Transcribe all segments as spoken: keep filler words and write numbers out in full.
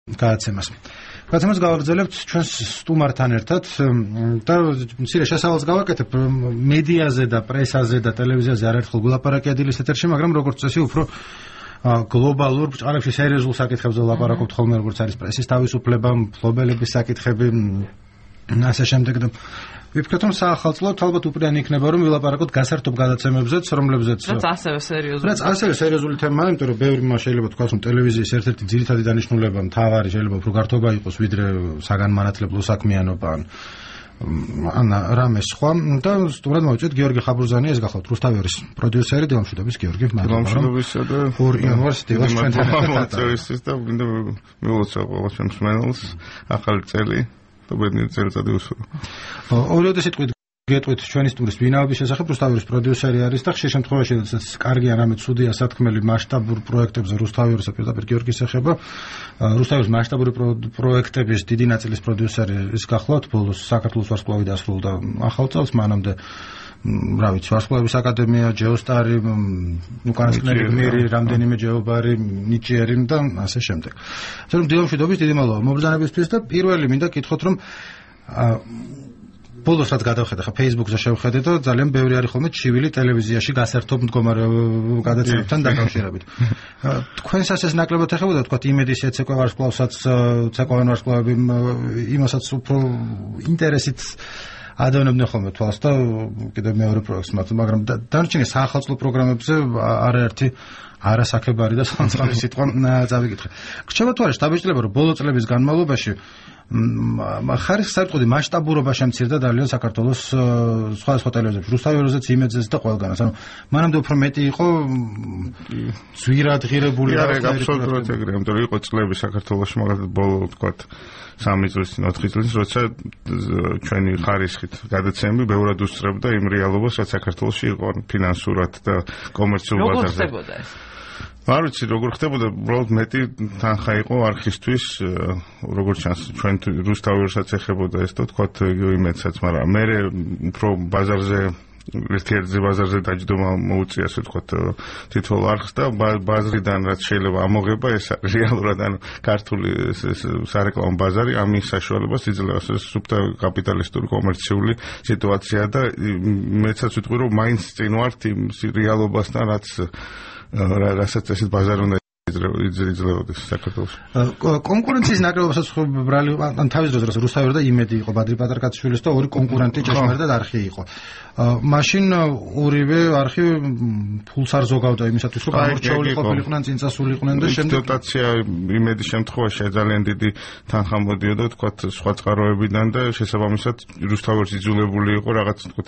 გადაცემას. გადაცემას გავაგრძელებთ ჩვენს სტუმართან ერთად და მცირე შესავალს გავაკეთებ მედიაზე და პრესაზე და ტელევიზიაზე არაერთხელ გულაპარაკია დილის ეთერში, მაგრამ როგორც წესი უფრო გლობალურ ბჭყალებში სერიოზულ საკითხებზე ვლაპარაკობთ ხოლმე, როგორც არის პრესის თავისუფლება, მფლობელების საკითხები, ასე შემდეგ და ვიფიქრეთ, რომ საახალწლოდ ალბათ უპირიანი იქნება, რომ ვილაპარაკოთ გასართობ გადაცემებზეც, რომლებზეც რაც ასევე სერიოზული. რაც ასევე სერიოზული თემაა, იმიტომ რომ ბევრი მას შეიძლება თქვას, რომ ტელევიზიის ერთ-ერთი ძირითადი დანიშნულება მთავარი შეიძლება უფრო გართობა იყოს, ვიდრე საგანმანათლებლო საქმიანობა ან რამე სხვა. და სტუმრად მოვიწვიეთ გიორგი ხაბრუზანი, ეს გახლავთ რუსთავიორის პროდიუსერი, დილამშვიდობის გიორგი. დილამშვიდობისა და ორ იანვარს დილას ჩვენთან მოწვევის და მინდა მივუწევ ყველა ჩემს მენელს ახალი წელი. ბედნიერი წელიწადი უსურო. ორიოდე სიტყვით გეტყვით ჩვენი სტუმრის ვინაობის შესახებ, რუსთავიორის პროდიუსერი არის და ხშირ შემთხვევაში როდესაც კარგია რამე ცუდია სათქმელი მასშტაბურ პროექტებზე რუსთავიორისა პირდაპირ გიორგის ეხება. რუსთავიორის მასშტაბური პროექტების დიდი ნაწილის პროდიუსერი ის გახლავთ, ბოლოს საქართველოს ვარსკვლავი დასრულდა ახალ წელს, მანამდე რა ვიცი, ვარსკვლავების აკადემია, ჯეოსტარი, უკანასკნელი გმირი, რამდენიმე ჯეობარი, ნიჭიერი და ასე შემდეგ. ასე რომ დილამშვიდობის, დიდი მადლობა მობრძანებისთვის და პირველი მინდა კითხოთ, რომ ბოლოს რაც გადავხედე, ხა Facebook-ზე შევხედე და ძალიან ბევრი არის ხოლმე ჩივილი ტელევიზიაში გასართობ მდგომარე გადაცემებთან დაკავშირებით. თქვენსაც ეს ნაკლებად ეხებოდა, თქვა იმედის ეცეკვა ვარსკვლავსაც, ცეკვავენ ვარსკვლავები იმასაც უფრო ინტერესით ადევნებდნენ ხოლმე თვალს და კიდევ მეორე პროექტს მათ, მაგრამ დანარჩენი საახალწლო პროგრამებზე არაერთი არასაქებარი და სამწყავი სიტყვა წავიკითხე. გრჩება თუ არა შტაბეჭდილება, რომ ბოლო წლების განმავლობაში ხარისხის საერთოდ მასშტაბურობა შემცირდა ძალიან საქართველოს სხვადასხვა ტელევიზიებში, რუსთავიორზეც, იმედზეც და ყველგანაც. ანუ მანამდე უფრო მეტი იყო ძვირადღირებული რა აბსოლუტურად ეგრეა, იმიტომ რომ იყო წლები საქართველოში, მაგალითად ბოლო ვთქვათ სამი წლის წინ, ოთხი წლის წინ, როცა ჩვენი ხარისხით გადაცემები ბევრად უსწრებდა იმ რეალობას, რაც საქართველოში იყო ფინანსურად და კომერციულ ბაზარზე. როგორ ხდებოდა ეს? არ ვიცი, როგორ ხდებოდა, უბრალოდ მეტი თანხა იყო არქივისთვის, როგორც ჩანს, ჩვენ რუსთავიორსაც ეხებოდა ეს და თქვათ იმედსაც, მაგრამ მე უფრო ბაზარზე ერთ-ერთი ბაზარზე დაჯდომა მოუწია, ასე ვთქვათ, თითოეულ არხს და ბაზრიდან რაც შეიძლება ამოღება, ეს რეალურად ანუ ქართული სარეკლამო ბაზარი ამის საშუალებას იძლევა, ეს სუფთა კაპიტალისტური კომერციული სიტუაცია და მეცაც ვიტყვი, რომ მაინც წინ ვართ იმ რეალობასთან, რაც რასაც ესეთ ბაზარი უნდა იძლეოდეს საქართველოში. კონკურენციის ნაკლებობასაც ბრალი ან თავის დროზე რუსთავიორი და იმედი იყო, ბადრი პატარკაციშვილის და ორი კონკურენტი ჭეშმარიტად არხი იყო. მაშინ ორივე არხი ფულს არ ზოგავდა იმისათვის, რომ გამორჩეული ყოფილიყვნენ, წინწასულიყვნენ და შემდეგ დოტაცია იმედის შემთხვევაში ძალიან დიდი თანხა მოდიოდა, თქვათ, სხვა წყაროებიდან და შესაბამისად რუსთავიორს იძულებული იყო რაღაც, თქვათ,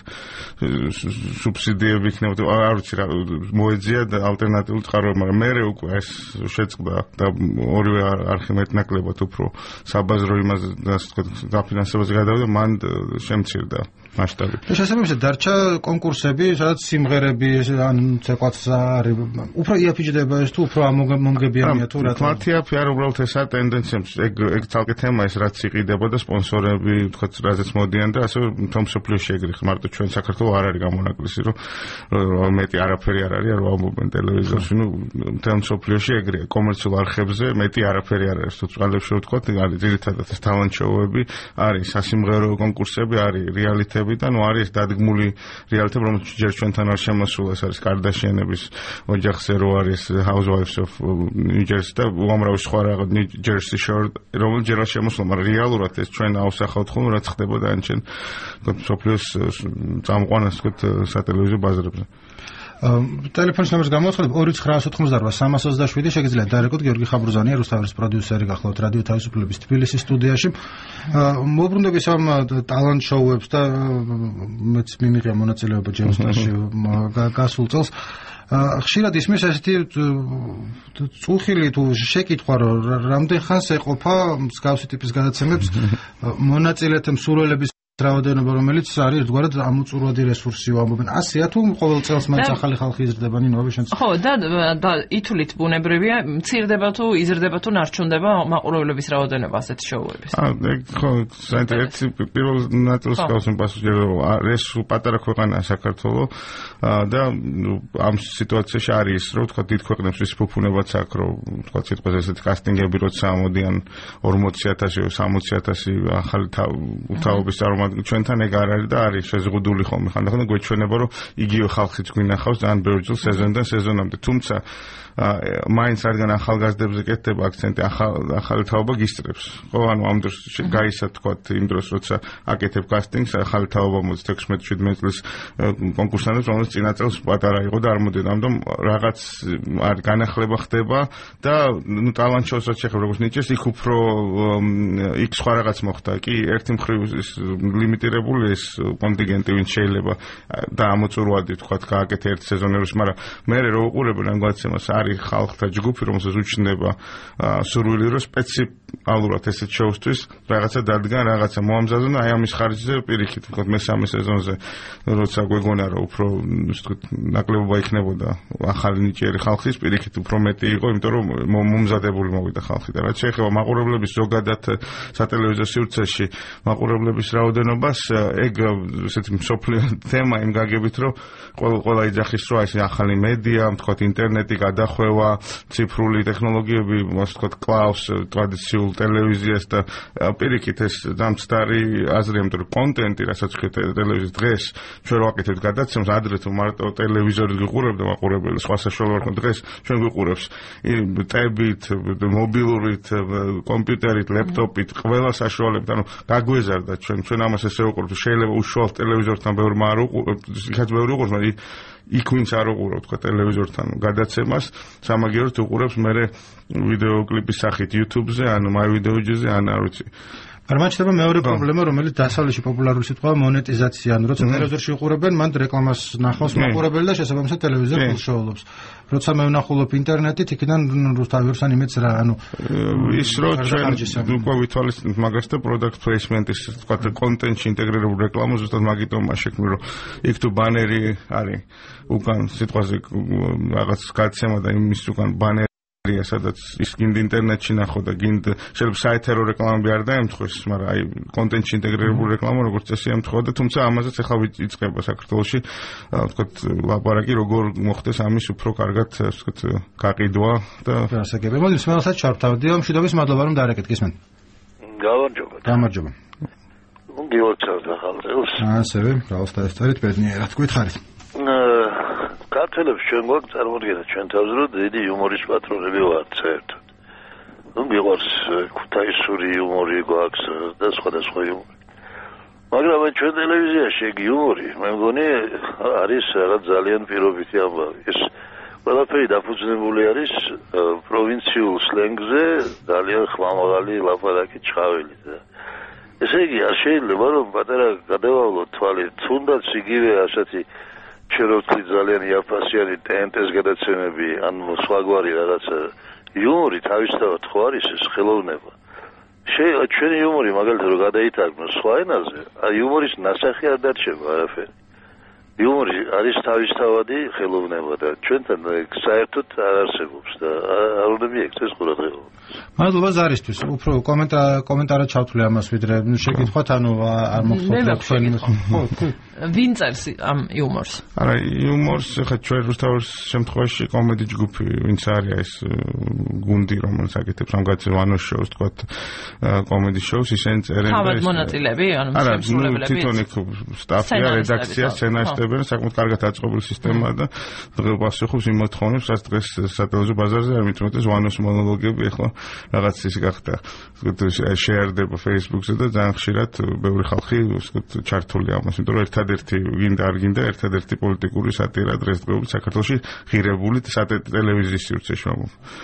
სუბსიდიები იქნებოდა, არ ვიცი რა მოეძია და ალტერნატიული წყაროები, მაგრამ მე უკვე ეს შეწყდა და ორივე არხი მეტნაკლებად უფრო საბაზრო იმაზე, ასე ვთქვათ, დაფინანსებაზე გადავიდა, მან შემცირდა მასშტაბი. და შესაბამისად დარჩა კონკურსები, სადაც სიმღერები ან ცეკვაც არის, უფრო იაფიჯდება ეს თუ უფრო მომგებიანია თუ რა თქმა უნდა. მათი არ უბრალოდ ესაა ტენდენცია, ეგ ეგ თალკე თემა ეს რაც იყიდებოდა სპონსორები, ვთქვათ, რაზეც მოდიან და ასე მთელ მსოფლიოში ეგრე ხარ, მარტო ჩვენ საქართველოს არ არის გამონაკლისი, რომ მეტი არაფერი არ არის, რომ ამბობენ ტელევიზორში, ნუ მთელ მსოფლიოში ეგრეა, კომერციულ არხებზე მეტი არაფერი არ არის, თუ წყალებში ვთქვათ, არის ძირითადად ეს talent show-ები, არის სასიმღერო კონკურსები, არის რეალიტები და ნუ არის დადგმული რეალიტები, რომელიც ჯერ ჩვენთან არ შემოსულა, ეს არის კარდაშიანების ოჯახზე რო არის Housewives of New Jersey და უამრავი სხვა რაღაც New Jersey Shore, რომელიც ჯერ არ შემოსულა, მაგრამ რეალურად ეს ჩვენ ავსახავთ ხოლმე, რაც ხდებოდა ანჩენ სოფლიოს წამყვანას, ვთქვათ, სატელევიზიო ბაზრებზე. ტელეფონის ნომერს გამოაცხადებ ორი ცხრაასი ოცდაოთხმოცდაარბა სამას ოცდაშვიდი, შეგიძლიათ დაერეკოთ. გიორგი ხაბრუზანია, რუსთავიორის პროდიუსერი, გახლავთ რადიო თავისუფლების თბილისის სტუდიაში. მოუბრუნდების ამ ტალანტ შოუებს და მეც მიმიღია მონაწილეობა ჯეოსტარში გასულ წელს. ხშირად ისმის ესეთი წუხილი თუ შეკითხვა, რომ რამდენ ხანს ეყოფა მსგავსი ტიპის გადაცემებს მონაწილეთა მსურველების რაოდენობა რომელიც არის ერთგვარად ამოწურვადი რესურსი ვამბობენ. ასეა თუ ყოველ წელს მაინც ახალი ხალხი იზრდება ნინო აბეშენს. ხო და და ითვლით ბუნებრივია მცირდება თუ იზრდება თუ ნარჩუნდება მაყურებლების რაოდენობა ასეთი შოუების. აა ხო საინტერესო პირველ ნაწილს გავს პასუხი ეს პატარა ქვეყანაა საქართველო და ამ სიტუაციაში არის რომ თქვა დიდ ქვეყნებს ის ფუფუნებაც აქვს რომ თქვა სიტყვაზე ესეთი კასტინგები როცა ამოდიან ორმოცი ათასი სამოცი ათასი ახალი თავობის ჩვენთან ეგ არ არის და არის შეზღუდული ხოლმე ხანდახან და გვეჩვენება რომ იგივე ხალხიც გვინახავს ძალიან ბევრი წელს სეზონიდან სეზონამდე თუმცა მაინც რადგან ახალგაზრდებზე კეთდება აქცენტი ახალი თაობა გისწრებს ხო ანუ ამ დროს გაისა თქვა იმ დროს როცა აკეთებ კასტინგს ახალი თაობა მოდის ექვსმეტ შვიდმეტ წლის კონკურსანტებს რომელიც წინა წელს პატარა იყო და არ მოდიოდა ამიტომ რაღაც არ განახლება ხდება და ნუ ტალანტ შოუსაც შეხებ როგორც ნიჭეს იქ უფრო იქ სხვა რაღაც მოხდა კი ერთი მხრივ ლიმიტირებული ეს კონტინგენტი ვინც შეიძლება და ამოწურვადი თქვა გააკეთე ერთ სეზონებში მაგრამ მე რო უყურებენ ამ გადაცემას არის ხალხთა ჯგუფი რომელსაც უჩნდება სურვილი რომ სპეციალურად ესეთ შოუსთვის რაღაცა დადგან რაღაცა მოამზადონ აი ამის ხარჯზე პირიქით თქვა მესამე სეზონზე როცა გვეგონა რომ უფრო ვთქვით ნაკლებობა იქნებოდა ახალი ნიჭიერი ხალხის პირიქით უფრო მეტი იყო იმიტომ რომ მომზადებული მოვიდა ხალხი და რაც შეეხება მაყურებლების ზოგადად სატელევიზიო სივრცეში მაყურებლების რაოდენობას ეგ ესეთი მსოფლიო თემა იმ გაგებით რომ ყველა ყველა იძახის რომ ეს ახალი მედია თქვა ინტერნეტი გადახვევა ციფრული ტექნოლოგიები ასე ვთქვათ კლავს ტრადიციულ ტელევიზიას და პირიქით ეს დამცდარი აზრია იმიტომ რომ კონტენტი რასაც ხეთ ტელევიზიის დღეს ჩვენ რო ვაკეთებთ გადაცემას ადრე თუ მარტო ტელევიზორით გიყურებდა მაყურებელი სხვა საშუალება არ ქონდა დღეს ჩვენ გვიყურებს ტებით მობილურით კომპიუტერით ლეპტოპით ყველა საშუალებით ანუ გაგვეზარდა ჩვენ ჩვენ ამას ესე ვუყურებთ შეიძლება უშუალოდ ტელევიზორთან ბევრმა არ უყურებთ იქაც ბევრი უყურებს მაგრამ იქ ვინც არ უყურებთ თქვა ტელევიზორთან გადაცემას სამაგიეროდ უყურებს მე ვიდეო კლიპის სახით YouTube-ზე ან MyVideoJet-ზე ან არ ვიცი Armačteba მეორე პრობლემა, რომელიც დასავლეთში პოპულარული სიტყვაა მონეტიზაცია. ანუ როცა ტელევიზორში უყურებენ, მან რეკლამას ნახავს მაყურებელი და შესაბამისად ტელევიზორ ფულშოულობს. როცა მე ვნახულობ ინტერნეტით, იქიდან რუსთავერსან იმედს რა, ანუ ის რო ჩვენ უკვე ვითვალისწინებთ მაგას და product placement-ის, თქვა კონტენტში ინტეგრირებული რეკლამა ზუსტად მაგიტომაა შექმნილი, რომ იქ თუ ბანერი არის, უკან სიტყვაზე რაღაც გადაცემა და იმის უკან ბანერი სადაც ის გინდ ინტერნეტში ნახო და გინდ შეიძლება საერთო რეკლამები არ დაემთხვეს, მაგრამ აი კონტენტში ინტეგრირებული რეკლამა როგორც წესი ემთხვევა და თუმცა ამაზეც ახლა იწყება საქართველოში, ვთქვათ, ლაპარაკი როგორ მოხდეს ამის უფრო კარგად, ვთქვათ, გაყიდვა და გასაგები. მოდი მსმენელსაც ჩავთავდი, მშვიდობის მადლობა რომ დაარეკეთ, გისმენთ. გამარჯობა. გამარჯობა. გიოცავთ ახალ წელს. ასევე, რაოს დაესწრეთ ბედნიერად, გითხარით. ქართველებს ჩვენ გვაქვს წარმოდგენა ჩვენ თავზე რომ დიდი იუმორის პატრონები ვართ საერთოდ. ნუ მიყვარს ქუთაისური იუმორი გვაქვს და სხვადასხვა იუმორი. მაგრამ ჩვენ ტელევიზიაში ეგ იუმორი მე მგონი არის რაღაც ძალიან პირობითი ამბავი. ეს ყველაფერი დაფუძნებული არის პროვინციულ სლენგზე, ძალიან ხმამაღალი ლაპარაკი ჩხავილი და ესე იგი არ შეიძლება რომ პატარა გადავავლოთ თვალით, თუნდაც იგივე ასეთი ჩეროთი ძალიან იაფასიანი ტენტეს გადაცემები ან სხვაგვარი რაღაცა იუმორი თავისთავად ხო არის ეს ხელოვნება შეიძლება ჩვენი იუმორი მაგალითად რომ გადაითარგმნოს სხვა ენაზე იუმორის ნასახი არ დარჩება არაფერი იუმორი არის თავისთავადი ხელოვნება და ჩვენთან საერთოდ არ არსებობს და არ უნდა მიექცეს ყურადღება მადლობა ზარისთვის უფრო კომენტარ კომენტარად ჩავთვლი ამას ვიდრე შეკითხვათ ანუ არ მოხდა თქვენი ხო ვინ წერს ამ იუმორს? არა, იუმორს ხა ჩვენ რუსთავის შემთხვევაში კომედი ჯგუფი, ვინც არის ეს გუნდი, რომელიც აკეთებს ამ გადაცემას ვანოს შოუს, თქვათ კომედი შოუს, ისინი წერენ და თავად მონაწილეები, ანუ შემსრულებლები. თვითონ იქ სტაფია, რედაქცია, სცენარისტები, საკმაოდ კარგად აწყობილი სისტემაა და დღეს პასუხობს იმ მოთხოვნებს, რაც დღეს სატელევიზიო ბაზარზე არ მithumetes ვანოს მონოლოგები ახლა რაღაც ის გახდა. შეერდება Facebook-ზე და ძალიან ხშირად ბევრი ხალხი ჩართულია ამას, იმიტომ რომ ერთად ერთადერთი გინდა არ გინდა ერთადერთი პოლიტიკური სატირა დღესდღეობით საქართველოში ღირებული ტელევიზიის სივრცეში.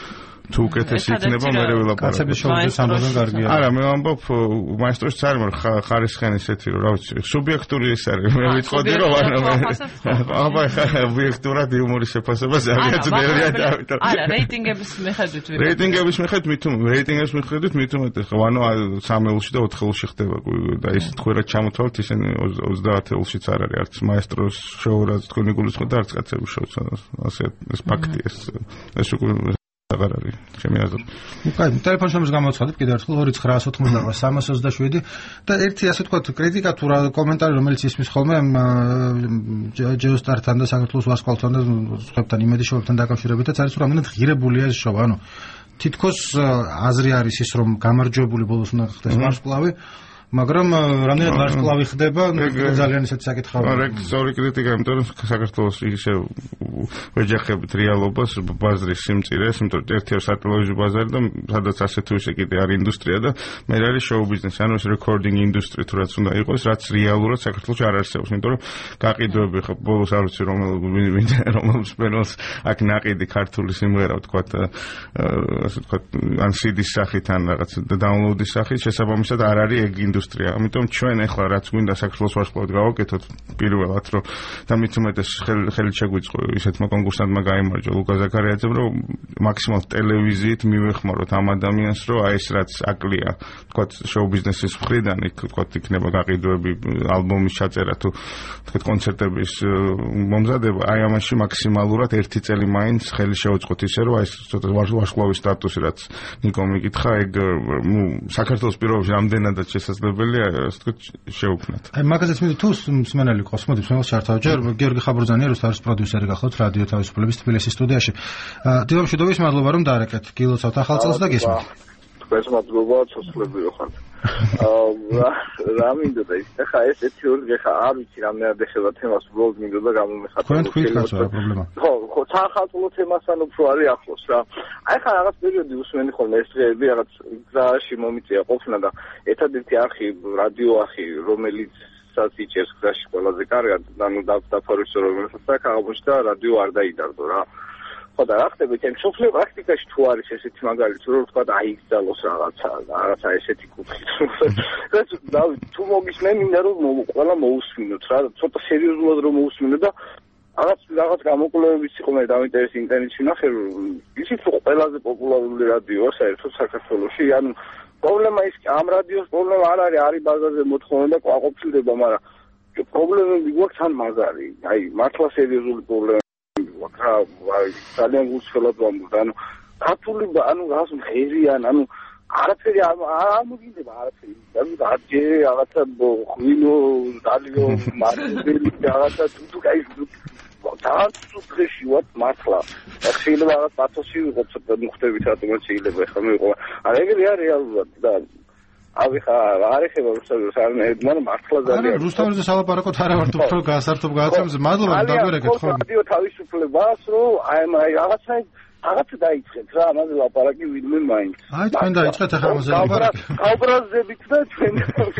თუ უკეთესი იქნება მე ველაპარაკო. კაცების შოუზე სამბობენ კარგია. არა, მე ვამბობ მაესტროს წარიმერ ხარისხიანი ესეთი რომ რა ვიცი, სუბიექტური ის არის. მე ვიტყოდი რომ არა მე. აბა ხა ობიექტურად იუმორის შეფასება ძალიან ძნელია და ამიტომ. არა, რეიტინგების მიხედვით ვიყო. რეიტინგების მიხედვით მით რეიტინგების მიხედვით მით უმეტეს ხო, ანუ სამეულში და ოთხეულში ხდება და ის თქვენ რა ჩამოთვალთ ისინი ოცდაათეულშიც არ არის არც მაესტროს შოუ რაც თქვენი გულისხმობთ არც კაცების შოუც ასე ეს ფაქტია ეს ეს უკვე აღარ არის ჩემი აზრით. უკაი, ტელეფონის ნომერს გამოცხადებ კიდევ ერთხელ ორი ცხრა ათოთხმოცდაოთხი სამას ოცდაშვიდი და ერთი ასე თქვა კრიტიკა თუ რა კომენტარი რომელიც ისმის ხოლმე ჯეოსტართან და საქართველოს ვარსკვლავთან და სხვებთან იმედი შოუებთან დაკავშირებითაც არის რომ რამდენად ღირებულია ეს შოუ, ანუ თითქოს აზრი არის ის რომ გამარჯვებული ბოლოს უნდა ხდეს ვარსკვლავი მაგრამ რამდენად ვარსკვლავი ხდება, ძალიან ისეთი საკითხია. არა, სწორი კრიტიკა, იმიტომ რომ საქართველოს ისე ვეჯახებით რეალობას, ბაზრის სიმწირეს, იმიტომ რომ ერთი არის სატელევიზიო ბაზარი და სადაც ასე თუ ისე კიდე არის ინდუსტრია და მე არის შოუ ბიზნესი, ანუ ეს რეკორდინგ ინდუსტრია თუ რაც უნდა იყოს, რაც რეალურად საქართველოში არ არსებობს, იმიტომ რომ გაყიდვები ხო ბოლოს არ ვიცი რომელ რომელ სპენელს აქ ნაყიდი ქართული სიმღერა ვთქვათ, ასე ვთქვათ, ან სიდის სახით ან რაღაც დაუნლოუდის სახით შესაბამისად არ არის ეგ ინდუსტრია. ამიტომ ჩვენ ახლა რაც გვინდა საქართველოს ვარსკვლავით გავაკეთოთ პირველად რომ და მით უმეტეს ხელით შეგვიწყო ისეთმა კონკურსანტმა გაიმარჯვა ლუკა ზაქარიაძემ რომ მაქსიმალ ტელევიზიით მივეხმაროთ ამ ადამიანს რომ აი ეს რაც აკლია თქვათ შოუ ბიზნესის მხრიდან იქ თქვათ იქნება გაყიდვები ალბომის ჩაწერა თუ თქვათ კონცერტების მომზადება აი ამაში მაქსიმალურად ერთი წელი მაინც ხელი შეუწყოთ ისე რომ აი ეს ცოტა ვარსკვლავის სტატუსი რაც ნიკომ მიკითხა ეგ საქართველოს პირობებში რამდენადაც შესაძლებელია ასე თქვით შეუქმნათ. აი მაგაზეც მე თუ მსმენელი ყავს მოდი მსმენელს ჩართავ ჯერ გიორგი ხაბურძანია რუსთავის პროდიუსერი გახლავთ რადიო თავისუფლების თბილისის სტუდიაში. დილა მშვიდობის მადლობა რომ დაარეკეთ გილოცავთ ახალ წელს და გესმით. თქვენს მადლობა ცოცხლები ხართ. აა რა მინდოდა ის ხა ეს ერთი ორი ხა არ ვიცი რამდენად ეხება თემას უბრალოდ მინდოდა გამომეხატო. თქვენ თქვით კაცო რა პრობლემა. ხო ხო სახელმწიფო თემასთან უფრო არის ახლოს რა. აი ხა რაღაც პერიოდი usmeni ხოლმე ეს დღეები რაღაც გზაში მომიწია ყოფნა და ერთადერთი არხი რადიო არხი რომელიც საწიჭერს გზაში ყველაზე კარგად ანუ დაფარვის რომელსაც აქ აღმოჩნდა რადიო არ დაიდარდო რა. ხო და რა ხდება ჩემ სოფლიო პრაქტიკაში თუ არის ესეთი მაგალითი რომ თქვა და აიგზალოს რაღაცა რაღაცა ესეთი კუთხით და თუ მოგისმენ მინდა რომ ყველა მოусმინოთ რა ცოტა სერიოზულად რომ მოусმინო და რაღაც რაღაც გამოკვლევებიც იყო მე დავინტერესდი ინტერნეტში ნახე ისიც ყველაზე პოპულარული რადიოა საერთოდ საქართველოში ანუ პრობლემა ის ამ რადიოს პრობლემა არ არის არის ბაზარზე მოთხოვნა და ყვაყოფილდება მაგრამ პრობლემები გვაქვს თან მაგარი აი მართლა სერიოზული პრობლემა ვაკრა ძალიან გულწრფელად ვამბობ ანუ ქართული ანუ რაღაც ღერიან ანუ არაფერი არ მოგინდება არაფერი ანუ დაჯე რაღაცა ღვინო დალიო მარცველი რაღაცა თუ კაი ძალიან სუპრეში ვარ მართლა შეიძლება რაღაც პათოსი ვიყო ცოტა მოხდებით რატომაც შეიძლება ხა მე ვიყო არა ეგრე არის რეალურად და აი ხა არ ეხება რუსთავის არ მაგრამ მართლა ძალიან არა რუსთავის სალაპარაკოთ არა ვარ თუ უფრო გასართობ გადაცემს მადლობა რომ დაგვერეკეთ ხო რადიო თავისუფლებას რომ აი აი რაღაცა რაღაც დაიწყეთ რა ამაზე ლაპარაკი ვინმე მაინც აი თქვენ დაიწყეთ ახლა ამაზე ლაპარაკი გაუბრაზებით და თქვენ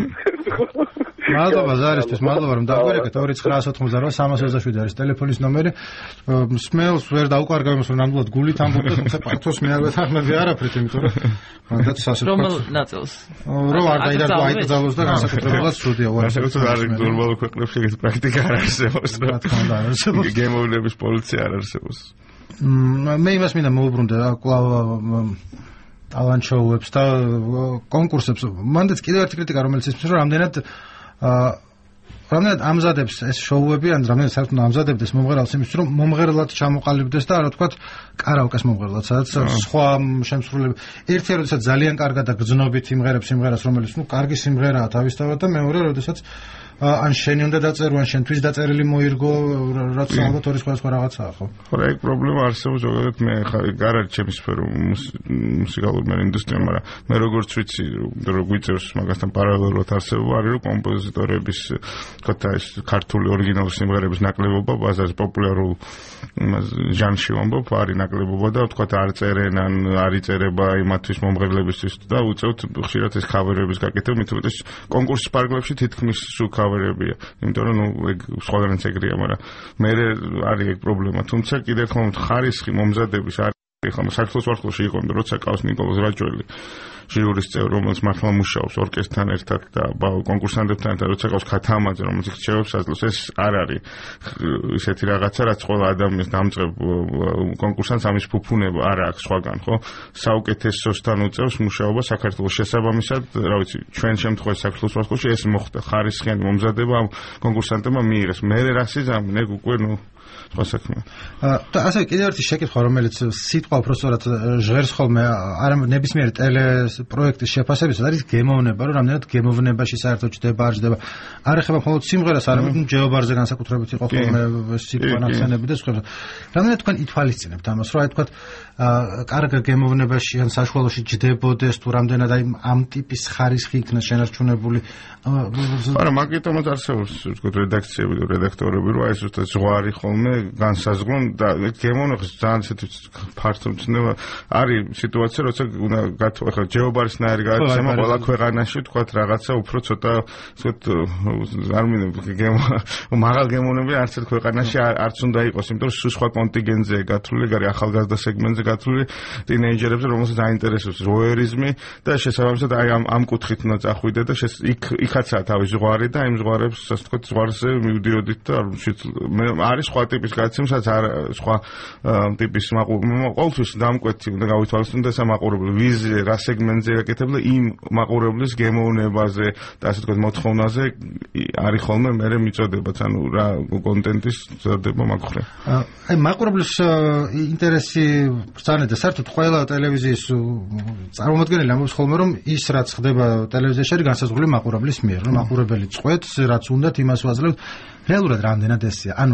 მადლობა ზარისთვის მადლობა რომ დაგვერეკეთ ორი ცხრა ათოთხმოცდაოთხი სამას ოცდაშვიდი არის ტელეფონის ნომერი სმელს ვერ დაუყარგავ იმას რომ ნამდვილად გულით ამბობთ თუმცა პართოს მე არ ვეთანხმები არაფრით იმიტომ რომ მანდაც ასე რომელ ნაწილს რომ არ დაიდარგო აიკრძალოს და განსაკუთრებულად სტუდია ვარ განსაკუთრებულად არ ნორმალურ ქვეყნებში ეს პრაქტიკა არ არსებობს რა თქმა უნდა არ არსებობს გემოვნების პოლიცია არ არსებობს მე იმას მინდა მოვუბრუნდე რა კვლავ ტალანტ შოუებს და კონკურსებს მანდაც კიდევ ერთი კრიტიკა რომელიც ისმის რომ რამდენად რამდენად ამზადებს ეს შოუები ან რამდენად საერთოდ ამზადებდეს მომღერალს იმის რომ მომღერლად ჩამოყალიბდეს და რა თქვათ კარაოკეს მომღერლად სადაც სხვა შემსრულებლები ერთი როდესაც ძალიან კარგად და გრძნობით იმღერებს სიმღერას რომელიც ნუ კარგი სიმღერაა თავისთავად და მეორე როდესაც ან შენი უნდა დაწერო ან შენთვის დაწერილი მოირგო რაც ალბათ ორი სხვა სხვა რაღაცაა ხო ხო რა ეგ პრობლემა არსებობს ზოგადად მე ხა არ არის ჩემი სფერო მუსიკალური მე ინდუსტრია მაგრამ მე როგორც ვიცი რომ გვიწევს მაგასთან პარალელურად არსებობა არის რომ კომპოზიტორების თქვა ეს ქართული ორიგინალური სიმღერების ნაკლებობა ბაზარზე პოპულარულ ჟანრში ვამბობ არის ნაკლებობა და თქვა არ წერენ ან არ იწერება იმათვის მომღერლებისთვის და უწევთ ხშირად ეს ქავერების გაკეთება მით უმეტეს კონკურსის პარკლებში თითქმის სულ ქავერებია იმიტომ რომ ნუ ეგ სხვაგანაც ეგრეა მაგრამ მე არის ეგ პრობლემა თუმცა კიდევ ერთხელ ხარისხი მომზადების ხომ საქართველოს ვარსკვლავში იყო, როცა ყავს ნიკოლოზ რაჯველი ჟიურის წევრი, რომელიც მართლა მუშაობს ორკესტრთან ერთად და კონკურსანტებთან ერთად, როცა ყავს ქათამაძე, რომელიც რჩევებს აძლევს, ეს არ არის ისეთი რაღაცა, რაც ყველა ადამიანს დამწყებ კონკურსანტს ამის ფუფუნება არ აქვს სხვაგან, ხო? საუკეთესოსთან უწევს მუშაობა საქართველოს შესაბამისად, რა ვიცი, ჩვენ შემთხვევაში საქართველოს ვარსკვლავში ეს მოხდა, ხარისხიანი მომზადება ამ კონკურსანტებმა მიიღეს. მე რას იზამინ, ეგ უკვე ნუ სხვა საქმეა. და ასე კიდევ ერთი შეკითხვა, რომელიც სიტყვა უბრალოდ ჟღერს ხოლმე არა ნებისმიერი ტელეპროექტის შეფასებისას არის გემოვნება, რომ რამდენად გემოვნებაში საერთოდ ჯდება, არ ჯდება. არ ეხება მხოლოდ სიმღერას, არამედ ჯეობარზე განსაკუთრებით იყო ხოლმე სიტყვა ნახსენები და სხვა. რამდენად თქვენ ითვალისწინებთ ამას, რომ აი თქვა კარგ გემოვნებაში ან საშუალოში ჯდებოდეს თუ რამდენად აი ამ ტიპის ხარისხი იქნას შენარჩუნებული. არა, მაგიტომაც არსებობს თქო რედაქციები და რედაქტორები, რომ აი ზუსტად ზღვარი ხოლმე განსაზღვრონ და გემოვნებას ძალიან ისეთი ფართო მცნობა არის სიტუაცია, როცა უნდა გათო ახლა ჯეობარისნაირი გადაცემა ყველა ქვეყანაში თქვა რაღაცა უფრო ცოტა ისეთ არ მინდა მაღალ გემოვნები არც ერთ ქვეყანაში არც უნდა იყოს, იმიტომ რომ სულ სხვა კონტინგენტზე გათვლილი, გარი ახალგაზრდა სეგმენტზე გათვლილი ტინეიჯერებზე, რომელსაც აინტერესებს ვოიერიზმი და შესაბამისად აი ამ ამ კუთხით უნდა წახვიდე და იქ იქაცაა თავის ზღვარი და იმ ზღვარებს ასე ვთქვათ ზღვარზე მივდიოდით და არის სხვა ტიპის გადაცემასაც არ სხვა ტიპის მაყურებელი ყოველთვის დამკვეთი უნდა გავითვალისწინოთ ეს მაყურებელი ვიზზე რა სეგმენტზე ეკეთებ და იმ მაყურებლის გემოვნებაზე და ასე ვთქვათ მოთხოვნაზე არის ხოლმე მე მიწოდებაც ანუ რა კონტენტის ზრდება მაგხრი. აი მაყურებლის ინტერესი ბრძანეთ და საერთოდ ყველა ტელევიზიის წარმომადგენელი ამბობს ხოლმე რომ ის რაც ხდება ტელევიზიაში არის განსაზღვრული მაყურებლის მიერ, რომ მაყურებელი წყვეტს რაც უნდათ იმას ვაძლევთ. რეალურად რამდენად ესეა? ანუ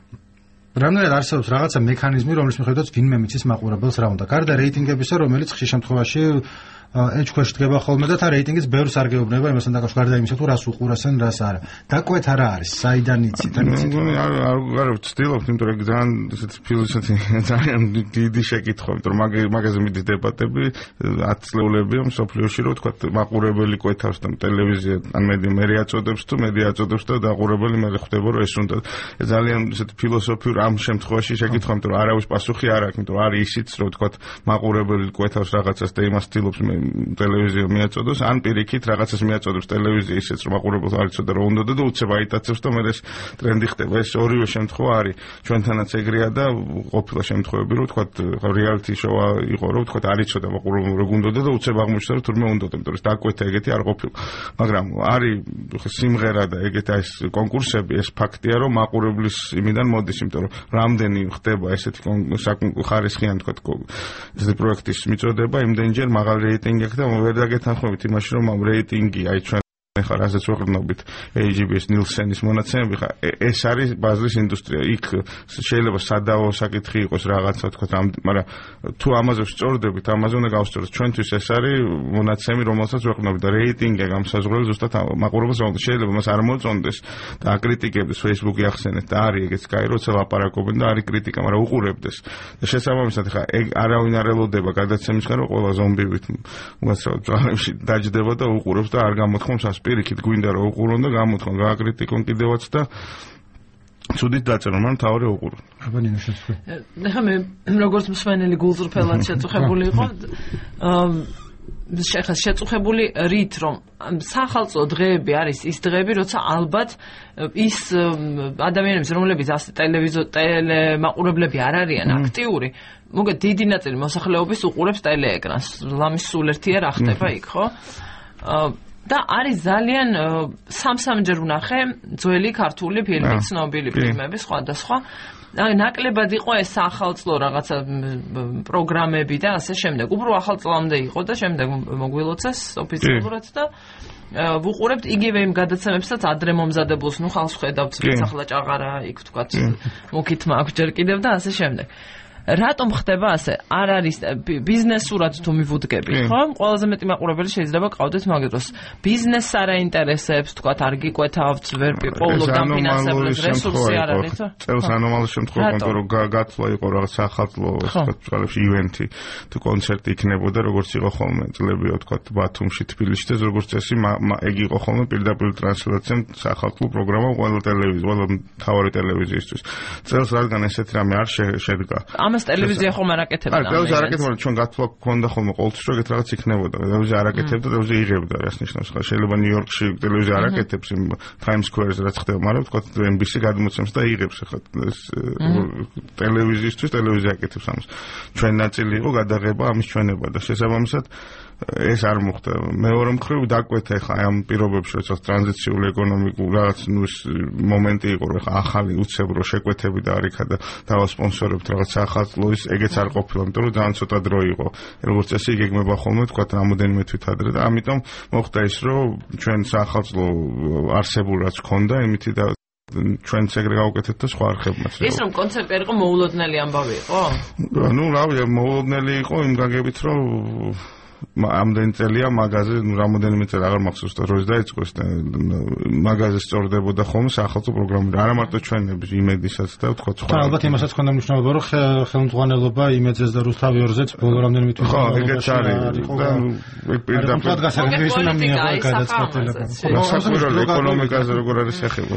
რამდენად არსებობს რაღაცა მექანიზმი, რომლის მიხედვითაც ვინმე მიცის მაყურებელს რა უნდა. გარდა რეიტინგებისა, რომელიც ხშირ შემთხვევაში ეჭქვეშ დგება ხოლმე და თა რეიტინგიც ბევრს არ გეუბნება იმასთან დაკავშირებით, გარდა იმისა, თუ რას უყურასენ, რას არა. დაკვეთ არა არის, საიდან იცით? არ არ არ ვცდილობ, იმიტომ რომ ძალიან ესეთი ფილოსოფი ძალიან დიდი შეკითხვა, იმიტომ რომ მაგაზე მიდის დებატები, ათ წლეულებია მსოფლიოში, რომ თქვა მაყურებელი კვეთავს და ტელევიზია ან მედია მე აწოდებს თუ მედია აწოდებს და დაყურებელი მე ხვდება რომ ეს უნდა ძალიან ესეთი ფილოსოფიური ამ შემთხვევაში შეკითხვა, იმიტომ რომ არავის პასუხი არ აქვს, იმიტომ რომ არის ისიც რომ თქვა მაყურებელი კვეთავს რაღაცას და იმას ცდილობს ტელევიზია მიაწოდოს, ან პირიქით რაღაცას მიაწოდებს ტელევიზია ისეც რომ მაყურებელს არ იცოდა რომ უნდა და უცებ აიტაცებს და მე ეს ტრენდი ხდება. ეს ორივე შემთხვევა არის ჩვენთანაც ეგრეა და ყოფილა შემთხვევები რომ თქვა რეალიტი შოუ იყო რომ თქვა არ იცოდა მაყურებელს რომ უნდა და უცებ აღმოჩნდა რომ თურმე უნდა, იმიტომ რომ დაკვეთა ეგეთი არ ყოფილა. მაგრამ არის სიმღერა და ეგეთი ეს კონკურსები, ეს ფაქტია რომ მაყურებლის იმიდან მოდის, იმიტომ რომ რამდენი ხდება ესეთი ხარისხიანი თქვა ესეთი პროექტის მიწოდება, იმდენჯერ მაღალ რეიტინგი აქვს და ვერ დაგეთანხმებით იმაში რომ ამ რეიტინგი აი ჩვენ ხა რასაც ვეყრდნობით ეი ჯი ბი-ის ნილსენის მონაცემები ხა ეს არის ბაზრის ინდუსტრია. იქ შეიძლება სადავო საკითხი იყოს რაღაცა თქვა, მაგრამ თუ ამაზე ვსწორდებით, ამაზე უნდა გავსწოროთ. ჩვენთვის ეს არის მონაცემი, რომელსაც ვეყრდნობით და რეიტინგი გამსაზღვრელი ზუსტად მაყურებელს უნდა. შეიძლება მას არ მოწონდეს და აკრიტიკებდეს Facebook-ი ახსენეთ და არის ეგეც კაი, როცა ლაპარაკობენ და არის კრიტიკა, მაგრამ უყურებდეს. და შესაბამისად ხა ეგ არავინ არ ელოდება გადაცემისგან რომ ყველა ზომბივით უაცრავად ძალებში დაჯდება და უყურებს და არ გამოთქვამს პირიქით გვინდა რომ უყურონ და გამოთქვან გააკრიტიკონ კიდევაც და ცუდით დაწერონ, მაგრამ თავი უყურონ. აბა ნინო შეცვლი. ეხლა მე როგორც მსმენელი გულზრფელად შეწუხებული იყო, შეხა შეწუხებული რით რომ სახალხო დღეები არის ის დღეები, როცა ალბათ ის ადამიანების, რომლებიც ასე ტელევიზორ ტელემაყურებლები არ არიან აქტიური, მოგეთ დიდი ნაწილი მოსახლეობის უყურებს ტელეეკრანს. ლამის სულ ერთია რა ხდება იქ, ხო? და არის ძალიან სამ-სამჯერ ვნახე ძველი ქართული ფილმი, ცნობილი ფილმები, სხვადასხვა. აი ნაკლებად იყო ეს ახალწლო რაღაცა პროგრამები და ასე შემდეგ. უფრო ახალწლამდე იყო და შემდეგ მოგვილოცეს ოფიციალურად და ვუყურებთ იგივე იმ გადაცემებსაც ადრე მომზადებულს, ნუ ხალხს ხედავთ, ახლა ჭაღარა იქ თქვათ მუქით მაქვს ჯერ კიდევ და ასე შემდეგ. რატომ ხდება ასე? არ არის ბიზნესურად თუ მივუდგებით, ხო? ყველაზე მეტი მაყურებელი შეიძლება ყავდეთ მაგ დროს. ბიზნესს არ აინტერესებს, თქვათ, არ გიკვეთავთ, ვერ პოულობ დაფინანსებლებს, რესურსი არ არის, ხო? წელს ანომალური შემთხვევა კონტო რომ გათვლა იყო რაღაც ახალწლო, თქვათ, წყალებში ივენთი თუ კონცერტი იქნებოდა, როგორც იყო ხოლმე წლებია, თქვათ, ბათუმში, თბილისში და როგორც წესი, ეგ იყო ხოლმე პირდაპირ ტრანსლაცია ახალწლო პროგრამა ყველა ტელევიზია, ყველა მთავარი ტელევიზიისთვის. წელს რადგან ესეთი რამე არ შედგა. ამას ტელევიზია ხომ არ აკეთებდა. არა, ტელევიზია არ აკეთებდა, ჩვენ გათვლა გქონდა ხოლმე ყოველთვის რომ ეგეთ რაღაც იქნებოდა. ტელევიზია არ აკეთებდა, ტელევიზია იღებდა, რას ნიშნავს ხა. შეიძლება ნიუ-იორკში ტელევიზია არ აკეთებს იმ Times Square-ზე რაც ხდება, მაგრამ თქვა N B C გადმოცემს და იღებს ხა ეს ტელევიზიისთვის ტელევიზია აკეთებს ამას. ჩვენ ნაწილი იყო გადაღება ამის ჩვენება და შესაბამისად ეს არ მოხდა. მეორე მხრივ დაკვეთა ხა ამ პირობებში როცა ტრანზიციული ეკონომიკური რაღაც ნუ მომენტი იყო ხა ახალი უცებრო შეკვეთები და არიქა და დავა სპონსორებთ რაღაც ახალ ის ეგეც არ ყოფილა, იმიტომ რომ ძალიან ცოტა დრო იყო. როგორც წესი იგეგმება ხოლმე თქვა რამოდენიმე თვით ადრე და ამიტომ მოხდა ის რომ ჩვენ საახალწლო არსებულ რაც ქონდა იმითი და ჩვენც ეგრე გავუკეთეთ და სხვა არხებმაც. ის რომ კონცერტი არ იყო მოულოდნელი ამბავი იყო? ნუ რავი, მოულოდნელი იყო იმ გაგებით რომ ამდენი წელია მაგაზე რამოდენიმე წელი აღარ მახსოვს და როდის დაიწყო ეს მაგაზე სწორდებოდა ხოლმე საახალწლო პროგრამა და არა მარტო ჩვენების იმედისაც და თქვა სხვა. და ალბათ იმასაც ქონდა მნიშვნელობა რომ ხელმძღვანელობა იმედზეც და რუსთავიორზეც ბოლო რამდენიმე თვით ხო ეგეც არის და პირდაპირ გასაგებია ის უნდა მიიღო გადაწყვეტილება. საკუთარ ეკონომიკაზე როგორ არის ეხება